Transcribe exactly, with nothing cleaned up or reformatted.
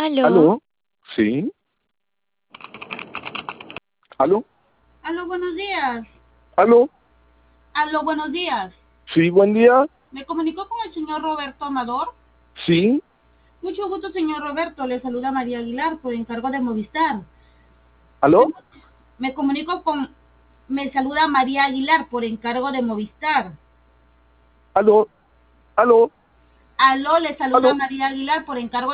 Aló. ¿Aló? ¿Sí? ¿Aló? Aló, buenos días. ¿Aló? Aló, buenos días. ¿Sí, buen día? ¿Me comunicó con el señor Roberto Amador? ¿Sí? Mucho gusto, señor Roberto. Le saluda María Aguilar por encargo de Movistar. ¿Aló? Me comunico con... Me saluda María Aguilar por encargo de Movistar. ¿Aló? ¿Aló? Aló, le saluda ¿Aló? María Aguilar por encargo